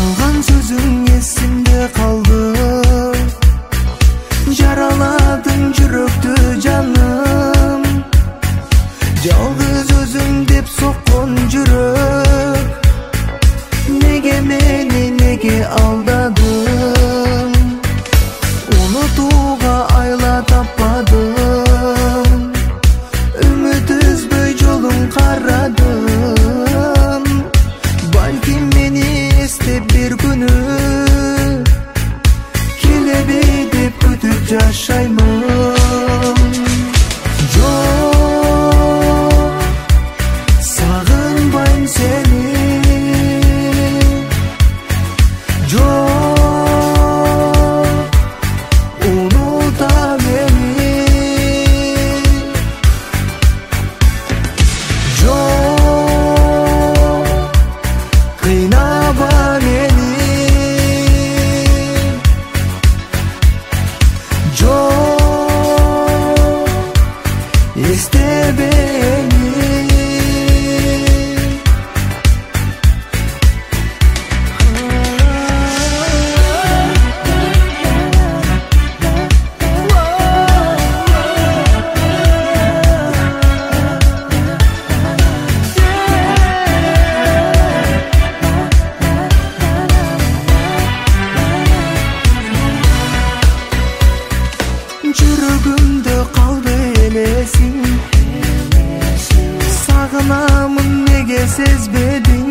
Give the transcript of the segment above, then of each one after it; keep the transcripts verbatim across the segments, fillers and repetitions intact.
Жалған сөзің есімде қалды, жараладың жүректі жаным. Жалғыз өзің деп соққан жүрек, неге мені неге алдадың? Ұмытуға айла таппадым, үміт үзбей жолын қарадым. Бәлкім мені естеп бір күні келебе деп күтіп жашаймын. Жүрегімді қалды елесің, сағынамын неге сезбедің?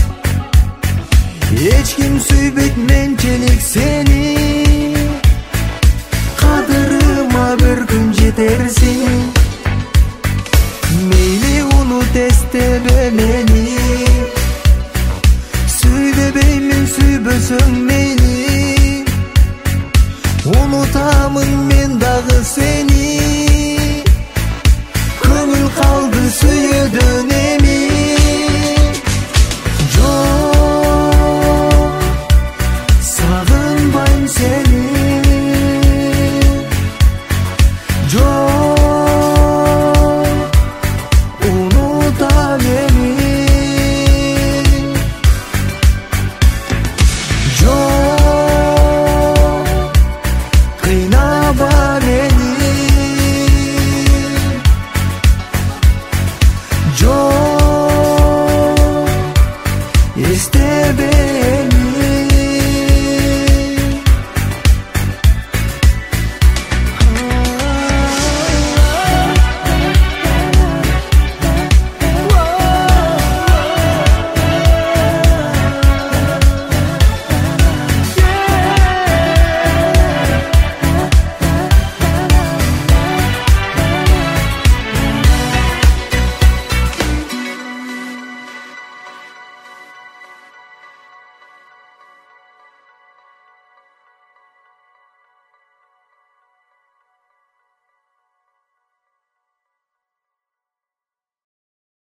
Ешкім сүйбейт менчелік сені, қадырыма бір күн жетерсің.